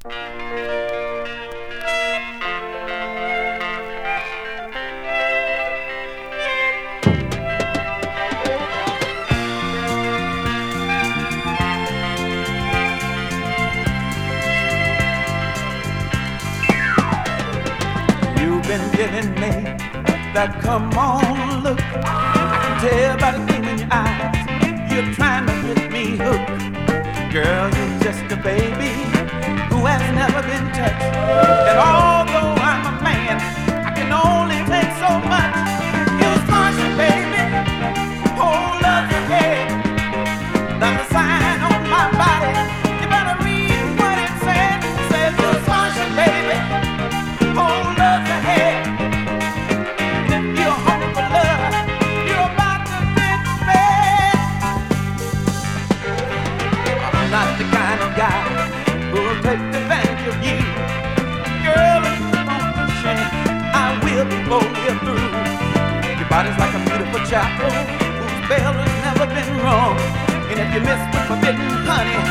You've been giving me that come on look. I can tell by the gleam in your eyes you're trying to get me hooked. Girl, you're just a baby who has never been touched. And although I'm a man, I can only take so much. You're special, baby. Hold up your head. There's a sign on my body. You better read what it says. It says you're special, baby. Hold up your head. And if you're hungry for love, you're about to get fed. I'm not the kind of guy who'll take advantage of you. Girl, if you want to share, I will before we're through. Your body's like a beautiful chapel whose bell has never been rung. And if you miss with forbidden honey,